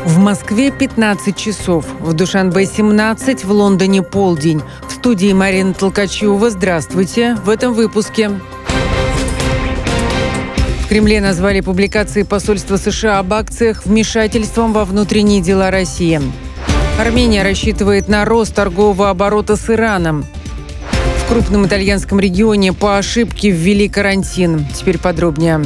В Москве 15 часов, в Душанбе 17, в Лондоне полдень. В студии Марина Толкачева. Здравствуйте. В этом выпуске. В Кремле назвали публикации посольства США об акциях вмешательством во внутренние дела России. Армения рассчитывает на рост торгового оборота с Ираном. В крупном итальянском регионе по ошибке ввели карантин. Теперь подробнее.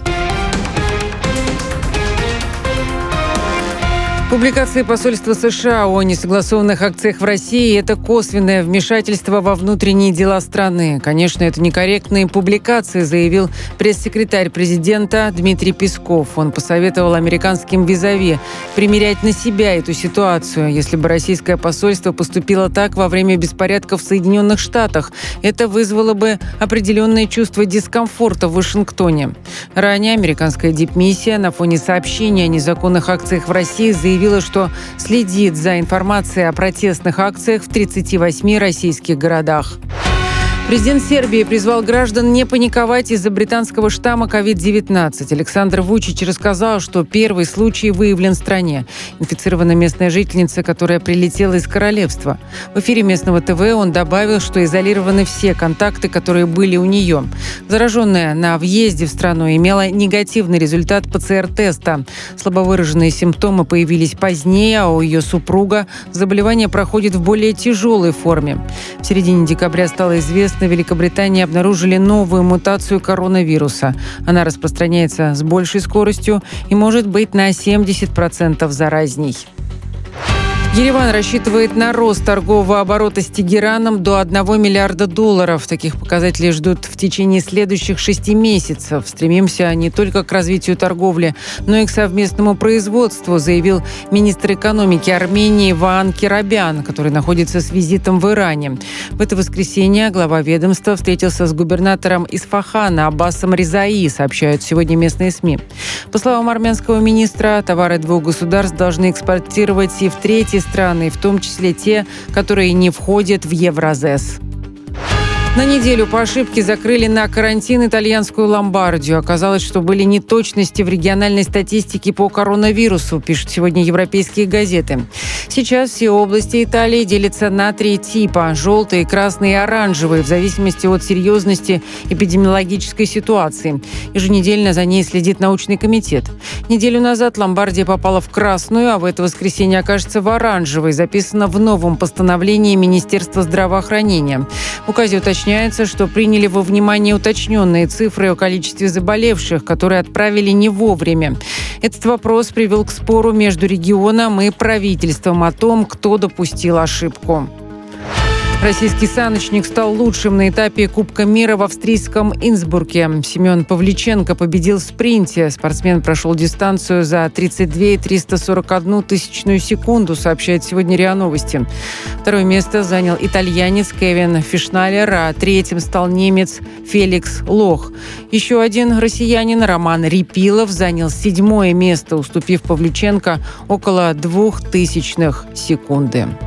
Публикации посольства США о несогласованных акциях в России – это косвенное вмешательство во внутренние дела страны. Конечно, это некорректные публикации, заявил пресс-секретарь президента Дмитрий Песков. Он посоветовал американским визави примерять на себя эту ситуацию. Если бы российское посольство поступило так во время беспорядков в Соединенных Штатах, это вызвало бы определенное чувство дискомфорта в Вашингтоне. Ранее американская дипмиссия на фоне сообщения о незаконных акциях в России заявила, что следит за информацией о протестных акциях в 38 российских городах. Президент Сербии призвал граждан не паниковать из-за британского штамма COVID-19. Александр Вучич рассказал, что первый случай выявлен в стране. Инфицирована местная жительница, которая прилетела из королевства. В эфире местного ТВ он добавил, что изолированы все контакты, которые были у нее. Зараженная на въезде в страну имела негативный результат ПЦР-теста. Слабовыраженные симптомы появились позднее, а у ее супруга заболевание проходит в более тяжелой форме. В середине декабря стало известно, в Великобритании обнаружили новую мутацию коронавируса. Она распространяется с большей скоростью и может быть на 70% заразней. Ереван рассчитывает на рост торгового оборота с Тегераном до $1 миллиарда. Таких показателей ждут в течение следующих 6 месяцев. Стремимся не только к развитию торговли, но и к совместному производству, заявил министр экономики Армении Ваан Керабян, который находится с визитом в Иране. В это воскресенье глава ведомства встретился с губернатором Исфахана Аббасом Резаи, сообщают сегодня местные СМИ. По словам армянского министра, товары двух государств должны экспортировать и в третьи страны, в том числе те, которые не входят в Евразес. На неделю по ошибке закрыли на карантин итальянскую Ломбардию. Оказалось, что были неточности в региональной статистике по коронавирусу, пишут сегодня европейские газеты. Сейчас все области Италии делятся на 3 типа – желтые, красные и оранжевые, в зависимости от серьезности эпидемиологической ситуации. Еженедельно за ней следит научный комитет. Неделю назад Ломбардия попала в красную, а в это воскресенье окажется в оранжевой, записано в новом постановлении Министерства здравоохранения. В указе уточняется, что приняли во внимание уточненные цифры о количестве заболевших, которые отправили не вовремя. Этот вопрос привел к спору между регионом и правительством о том, кто допустил ошибку. Российский саночник стал лучшим на этапе Кубка мира в австрийском Инсбруке. Семен Павличенко победил в спринте. Спортсмен прошел дистанцию за 32,341 секунду, сообщает сегодня РИА Новости. Второе место занял итальянец Кевин Фишналер, а третьим стал немец Феликс Лох. Еще один россиянин Роман Репилов занял 7-е место, уступив Павличенко около 0,02 секунды.